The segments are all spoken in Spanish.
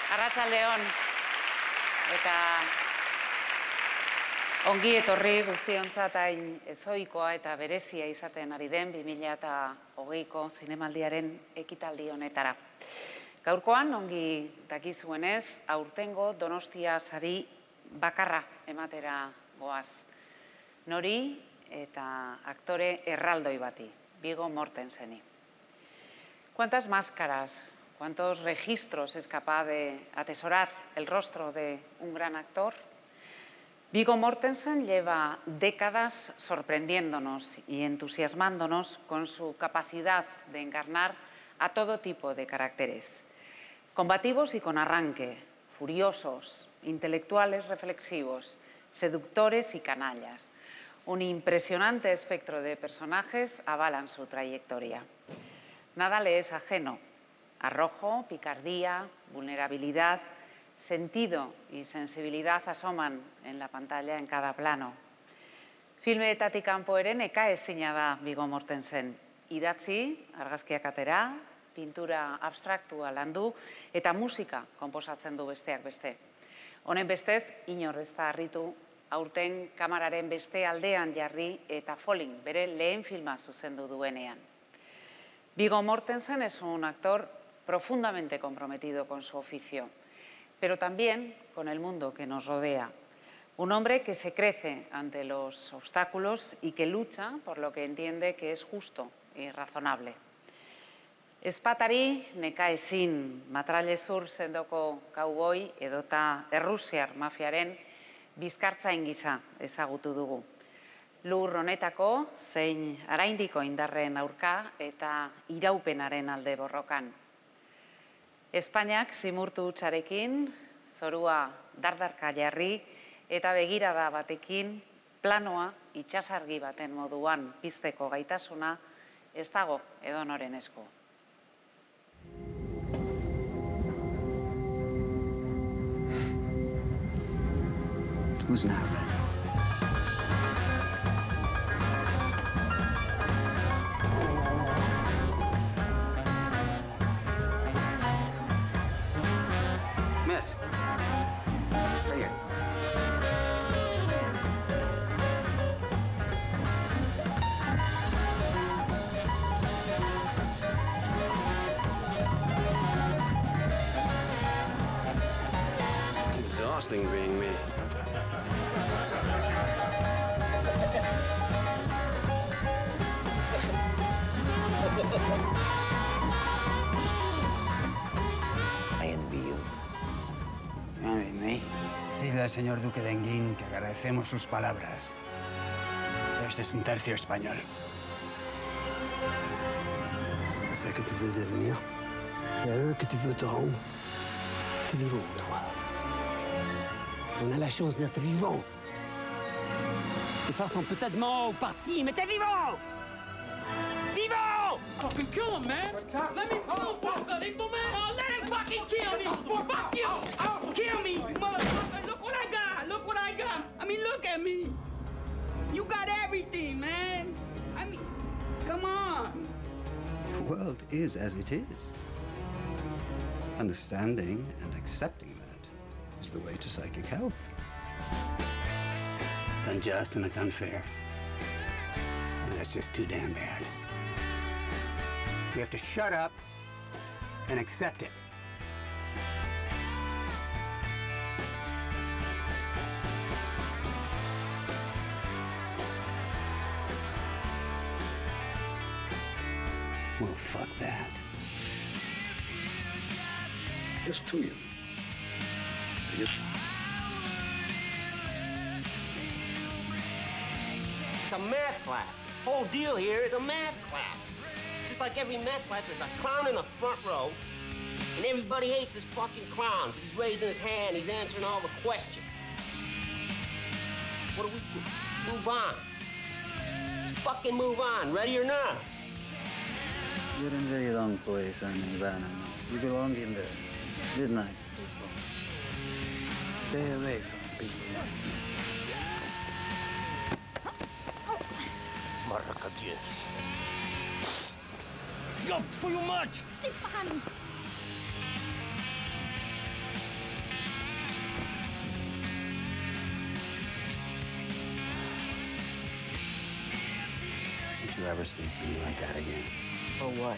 Arratsaldeon. Eta ongi etorri guztiontzat hain ezoikoa eta berezia izaten ari den 2020ko zinemaldiaren ekitaldi honetara. Gaurkoan, ongi dakizuenez, aurtengo Donostia sari bakarra ematera goaz. Nori eta aktore erraldoi bati, Viggo Mortenseni. ¿Cuántas máscaras, cuántos registros es capaz de atesorar el rostro de un gran actor? Viggo Mortensen lleva décadas sorprendiéndonos y entusiasmándonos con su capacidad de encarnar a todo tipo de caracteres. Combativos y con arranque, furiosos, intelectuales reflexivos, seductores y canallas. Un impresionante espectro de personajes avalan su trayectoria. Nada le es ajeno. Arrojo, picardía, vulnerabilidad, sentido y sensibilidad asoman en la pantalla en cada plano. Filmeetatik kanpo ere nekaezina da Viggo Mortensen. Idatzi, argazkiak atera, pintura abstraktua landu eta musika konposatzen du besteak beste. Honen bestez, inor ez da harritu aurten kamararen beste aldean jarri eta Falling bere lehen filma zuzendu duenean. Viggo Mortensen es un actor profundamente comprometido con su oficio, pero también con el mundo que nos rodea. Un hombre que se crece ante los obstáculos y que lucha por lo que entiende que es justo y razonable. Ezpatari nekaezin matrailezur sendoko kauboi edota errusiar mafiaren bizkartzain gisa ezagutu dugu. Lur honetako zein araindiko indarren aurka eta iraupenaren alde borrokan. Espainiak zimurtu hutsarekin, zorua dardarka jarri eta begirada batekin planoa itsasargi baten moduan pizteko gaitasuna ez dago edonoren esku. Who's not ready? Miss. Right here. It's exhausting being me. I envy you. Envy me. Decida al señor Duque de Enghien que agradecemos sus palabras. Este es un tercio español. C'est ça que tu veux devenir? C'est à eux que tu veux te rendre? T'es vivant, toi. On a la chance d'être vivant. Tes frères sont peut-être morts ou partis, mais t'es vivant! Vivant! Fucking kill him, man! Let me motherfucker! They do, man! Oh, let him fucking kill me! Fuck you! Oh, kill me, motherfucker! Look what I got! Look what I got! I mean, look at me! You got everything, man! I mean, come on! The world is as it is. Understanding and accepting that is the way to psychic health. It's unjust and it's unfair. And that's just too damn bad. We have to shut up and accept it. Well, fuck that. Just to you. It's a math class. Whole deal here is a math class. Just like every math class, there's a clown in the front row, and everybody hates this fucking clown because he's raising his hand, he's answering all the questions. What do we do? Move on. Just fucking move on, ready or not. You're in very wrong place, Ivana. You belong in the good, nice people. Stay away from people like me. Maracadios. You're for you much! Stepan! you ever speak to me like that again. Or what?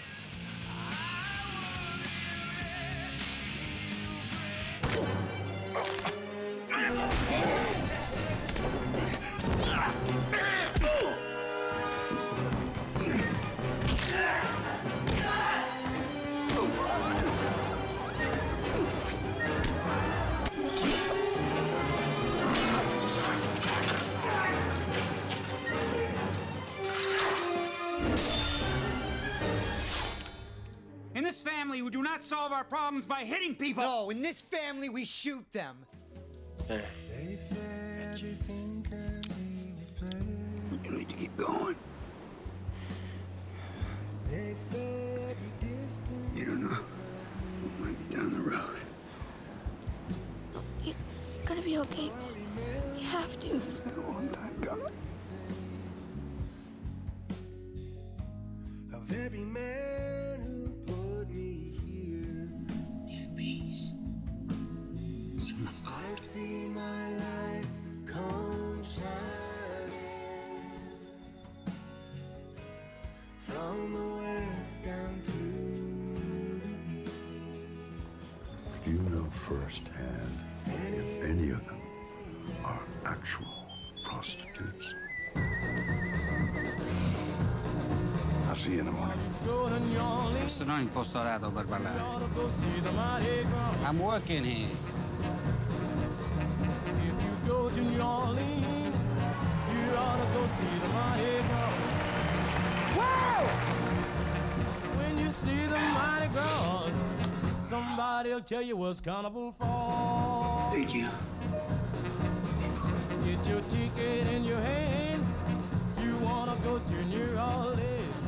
In this family, we do not solve our problems by hitting people. No, in this family, we shoot them. There. You need to keep going. You don't know. It might be down the road. You're gonna be okay, man. You have to. This has been a long time coming. Of every man who put me here in peace. I see my light come shining from the west down to the east. Do you know firsthand if any of them are actual prostitutes? I'll see you in the morning. Questo non è il posto adatto per parlare. I'm working here. If you go to New Orleans, you ought to go see the Mardi Gras. Wow! When you see the Mardi Gras, somebody'll tell you what's carnival for. Thank you. Get your ticket in your hand if you wanna go to New Orleans.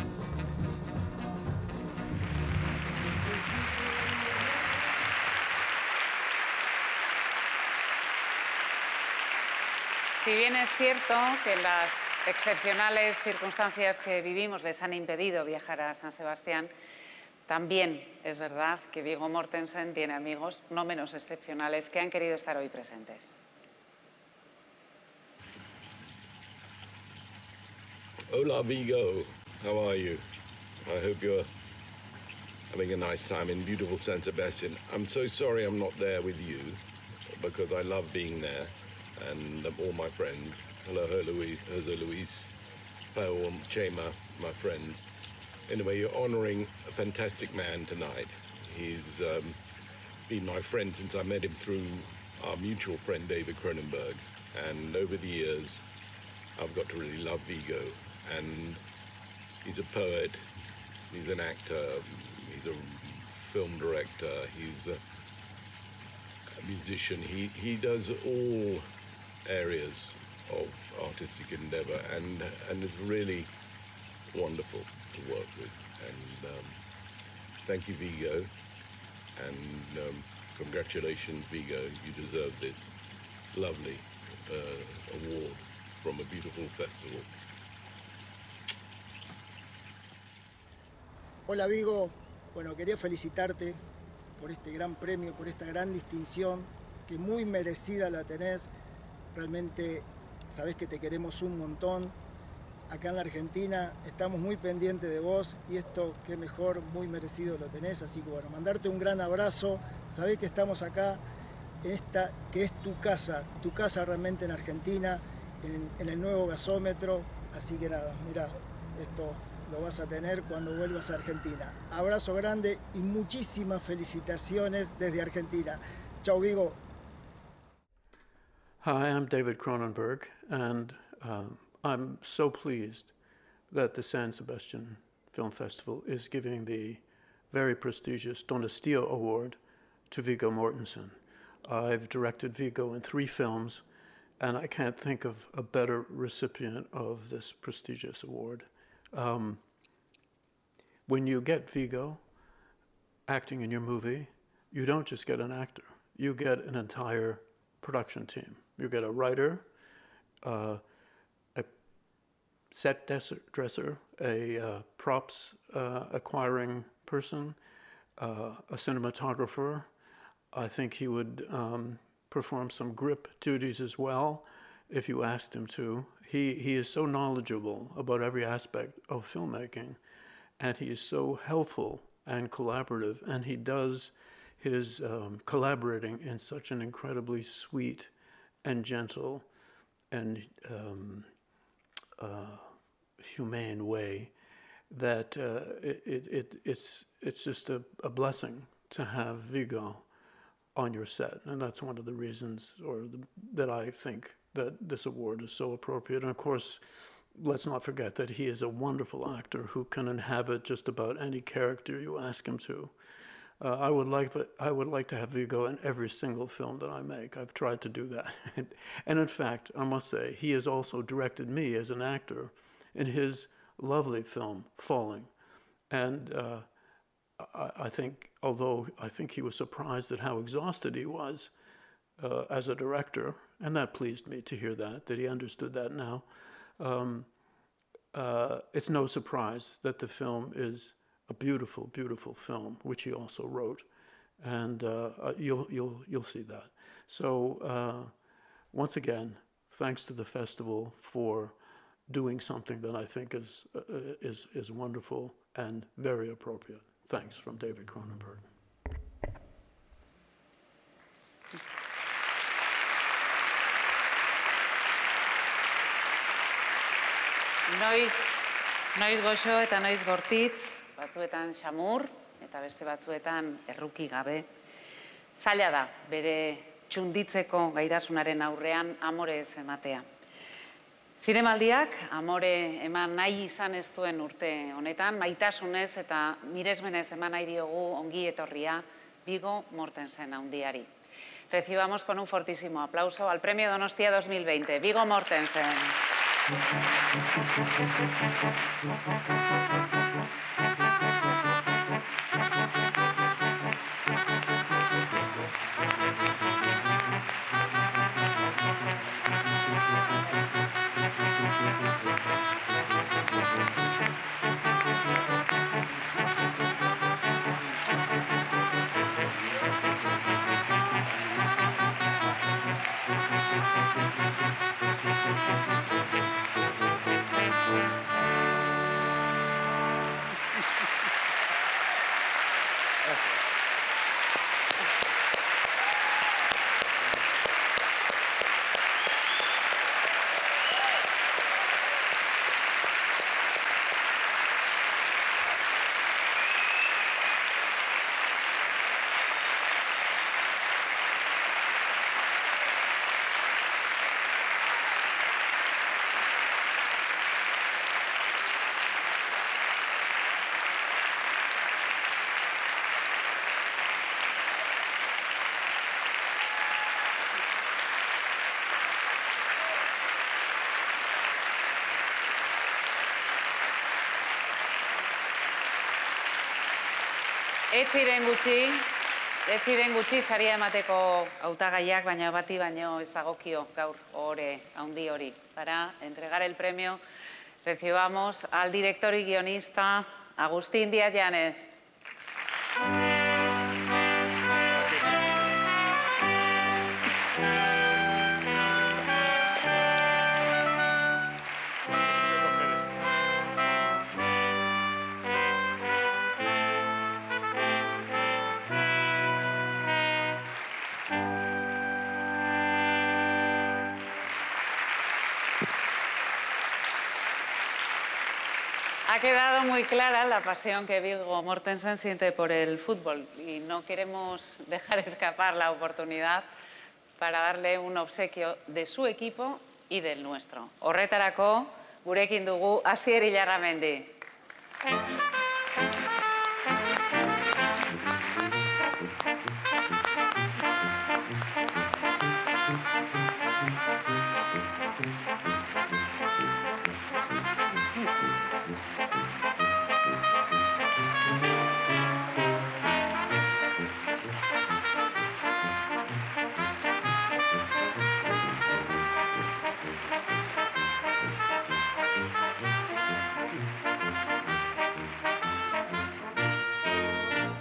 Si bien es cierto que las excepcionales circunstancias que vivimos les han impedido viajar a San Sebastián, también es verdad que Viggo Mortensen tiene amigos no menos excepcionales que han querido estar hoy presentes. Hola, Viggo. How are you? I hope you're having a nice time in beautiful San Sebastian. I'm so sorry I'm not there with you, because I love being there, and all my friends. Hello, Jose Luis, hello, Chema, my friends. Anyway, you're honoring a fantastic man tonight. He's been my friend since I met him through our mutual friend, David Cronenberg. And over the years, I've got to really love Viggo. And he's a poet, he's an actor, he's a film director, he's a musician. He does all areas of artistic endeavor, and it's really wonderful to work with. And thank you, Viggo, and congratulations, Viggo. You deserve this lovely award from a beautiful festival. Hola, Viggo. Bueno, quería felicitarte por este gran premio, por esta gran distinción, que muy merecida la tenés. Realmente sabés que te queremos un montón. Acá en la Argentina estamos muy pendientes de vos y esto, qué mejor, muy merecido lo tenés. Así que bueno, mandarte un gran abrazo. Sabés que estamos acá, esta que es tu casa realmente en Argentina, en el nuevo gasómetro. Así que nada, mirá, esto lo vas a tener cuando vuelvas a Argentina. Abrazo grande y muchísimas felicitaciones desde Argentina. Chao, Viggo. Hi, I'm David Cronenberg, and I'm so pleased that the San Sebastian Film Festival is giving the very prestigious Don Estío Award to Viggo Mortensen. I've directed Viggo in 3 films, and I can't think of a better recipient of this prestigious award. When you get Viggo acting in your movie, you don't just get an actor, you get an entire production team. You get a writer, a set dresser, a props acquiring person, a cinematographer. I think he would perform some grip duties as well. if you asked him to. He is so knowledgeable about every aspect of filmmaking, and he is so helpful and collaborative, and he does his collaborating in such an incredibly sweet and gentle and humane way that it's just a blessing to have Viggo on your set, and that's one of the reasons, that I think that this award is so appropriate. And of course, let's not forget that he is a wonderful actor who can inhabit just about any character you ask him to. I would like to have Viggo in every single film that I make. I've tried to do that. And in fact, I must say, he has also directed me as an actor in his lovely film, Falling. And I think, although I think he was surprised at how exhausted he was as a director, and that pleased me to hear that he understood that now. It's no surprise that the film is a beautiful, beautiful film, which he also wrote, and you'll see that. So once again, thanks to the festival for doing something that I think is wonderful and very appropriate. Thanks from David Cronenberg. Noiz goxo eta noiz bortitz, batzuetan xamur eta beste batzuetan erruki gabe. Zaila da, bere txunditzeko gaitasunaren aurrean amore ez ematea. Zinemaldiak amore eman nahi izan ez zuen urte honetan, maitasunez eta miresmenez eman nahi diogu ongi etorria Viggo Mortensen handiari. Recibamos con un fortísimo aplauso al Premio Donostia 2020, Viggo Mortensen. Ez ziren gutxi saria emateko hautagaiak, baina bati baino ez dagokio gaur ohore handi hori. Para entregar el premio, recibamos al director y guionista Agustín Díaz Llanes. Ha quedado muy clara la pasión que Viggo Mortensen siente por el fútbol y no queremos dejar escapar la oportunidad para darle un obsequio de su equipo y del nuestro. Horretarako, gurekin dugu Asier Illarramendi.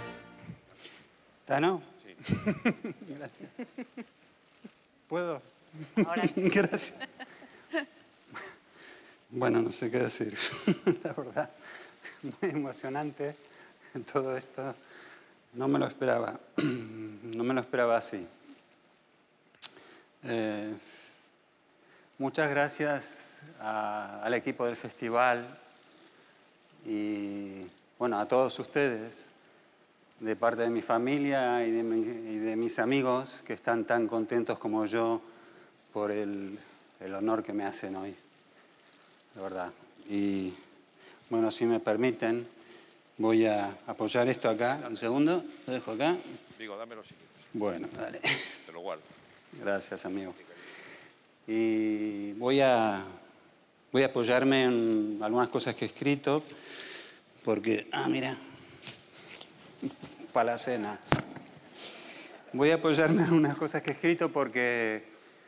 ¿Tano? Sí. Gracias. ¿Puedo? Ahora. Gracias. Bueno, no sé qué decir, la verdad. Muy emocionante todo esto. No me lo esperaba. No me lo esperaba así. Muchas gracias al equipo del festival y, bueno, a todos ustedes, de parte de mi familia y de mis amigos que están tan contentos como yo por el honor que me hacen hoy, de verdad. Y, bueno, si me permiten, voy a apoyar esto acá. Un segundo, lo dejo acá. Digo, dámelo si quieres. Bueno, dale. Te lo guardo. Gracias, amigo. Y voy a apoyarme en algunas cosas que he escrito, porque, mira, para la cena. Voy a apoyarme en unas cosas que he escrito porque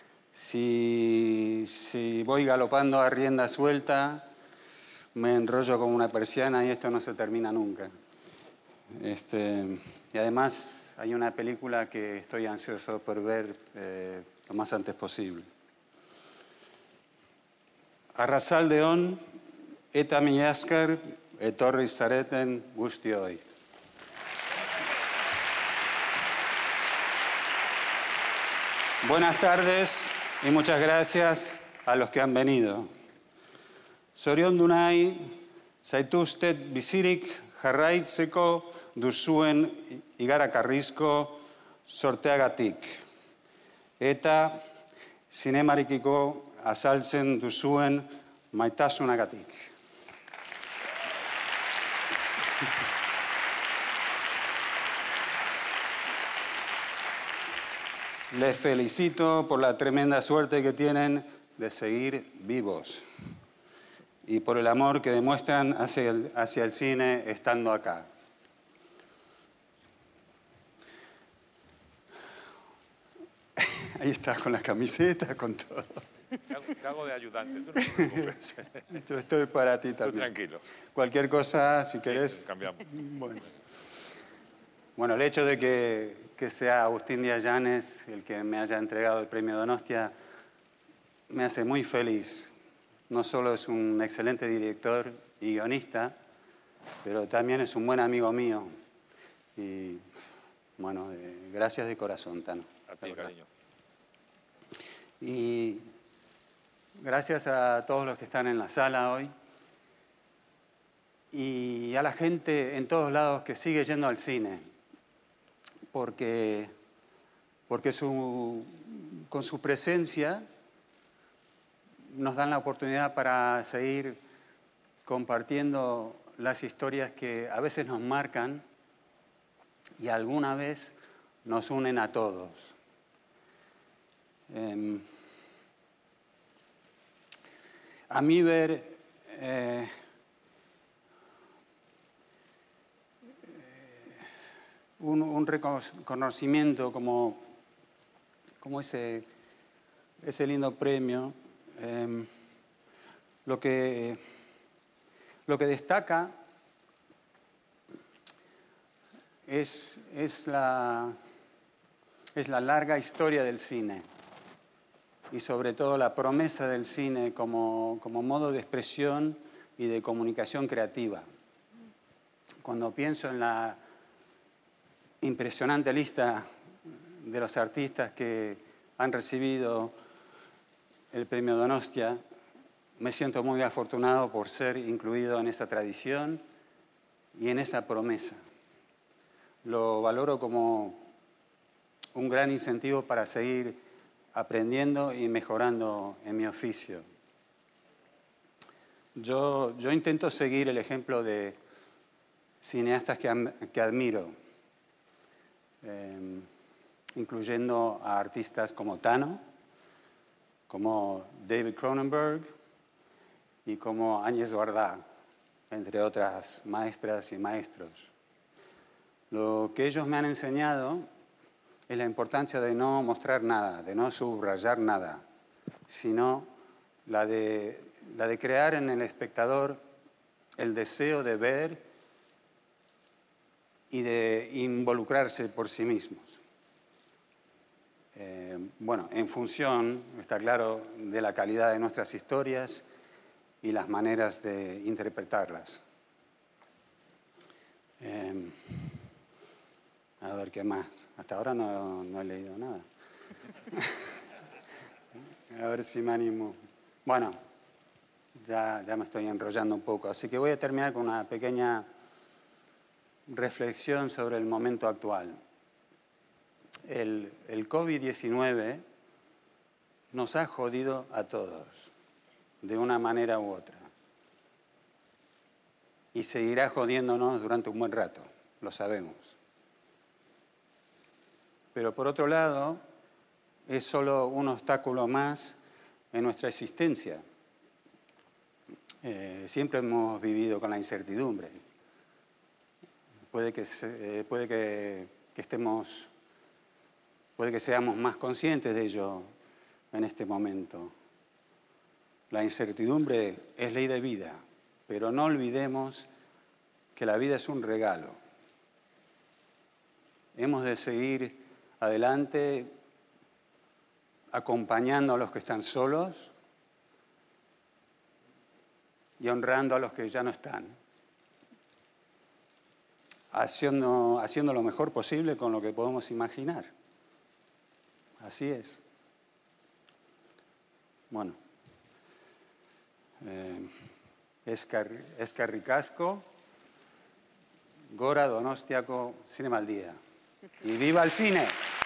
si voy galopando a rienda suelta, me enrollo como una persiana y esto no se termina nunca. Y además hay una película que estoy ansioso por ver lo más antes posible. Arratsalde-on, eta mila esker, etorri zareten guztioi. Buenas tardes y muchas gracias a los que han venido. Zoriondu nahi zaituztet bizirik jarraitzeko duzuen igarakarrizko sorteagatik. Eta zinemarekiko azaltzen duzuen maitasunagatik. Les felicito por la tremenda suerte que tienen de seguir vivos y por el amor que demuestran hacia el cine estando acá. Ahí está, con las camisetas, con todo. Te hago de ayudante, tú no te preocupes. Yo estoy para ti también. Tú tranquilo. Cualquier cosa, si querés. Sí, cambiamos. Bueno, el hecho de que sea Agustín Díaz Llanes el que me haya entregado el premio Donostia me hace muy feliz. No solo es un excelente director y guionista, pero también es un buen amigo mío. Y, bueno, gracias de corazón, Tano. A ti, cariño. Y gracias a todos los que están en la sala hoy y a la gente en todos lados que sigue yendo al cine, porque con su presencia nos dan la oportunidad para seguir compartiendo las historias que a veces nos marcan y alguna vez nos unen a todos. A mí ver un reconocimiento como ese lindo premio, lo que destaca es la larga historia del cine y sobre todo la promesa del cine como modo de expresión y de comunicación creativa. Cuando pienso en la impresionante lista de los artistas que han recibido el premio Donostia, me siento muy afortunado por ser incluido en esa tradición y en esa promesa. Lo valoro como un gran incentivo para seguir aprendiendo y mejorando en mi oficio. Yo intento seguir el ejemplo de cineastas que admiro, incluyendo a artistas como Tano, como David Cronenberg y como Áñez Guardá, entre otras maestras y maestros. Lo que ellos me han enseñado es la importancia de no mostrar nada, de no subrayar nada, sino la de crear en el espectador el deseo de ver y de involucrarse por sí mismos. Bueno, en función, está claro, de la calidad de nuestras historias y las maneras de interpretarlas. A ver, ¿qué más? Hasta ahora no he leído nada. A ver si me animo. Bueno, ya me estoy enrollando un poco, así que voy a terminar con una pequeña reflexión sobre el momento actual. El COVID-19 nos ha jodido a todos, de una manera u otra. Y seguirá jodiéndonos durante un buen rato, lo sabemos. Pero por otro lado, es solo un obstáculo más en nuestra existencia. Siempre hemos vivido con la incertidumbre. Puede que seamos más conscientes de ello en este momento. La incertidumbre es ley de vida, pero no olvidemos que la vida es un regalo. Hemos de seguir adelante acompañando a los que están solos y honrando a los que ya no están. Haciendo lo mejor posible con lo que podemos imaginar. Así es. Bueno, eskerrik asko, Gora Donostiako Zinemaldia. ¡Y viva el cine!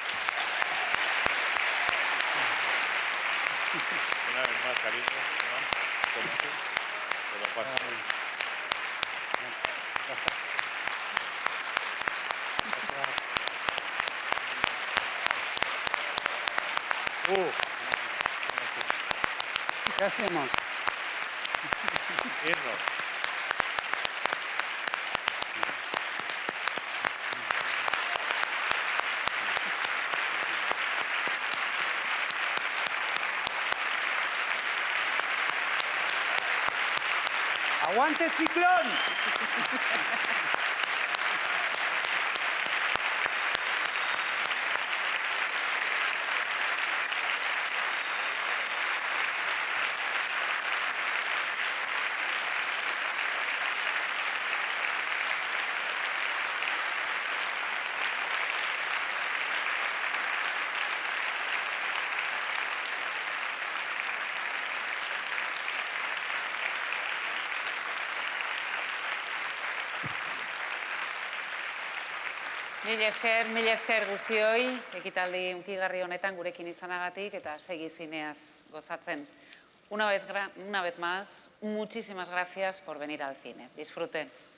Una vez más, cariño, ¿no? Tómate, te lo paso. ¿Qué hacemos? Irnos. ¡Aguante Ciclón! Mila esker guztioi, ekitaldi hunkigarri honetan gurekin izanagatik eta segi zineaz gozatzen. Una vez más, muchísimas gracias por venir al cine. Disfruten.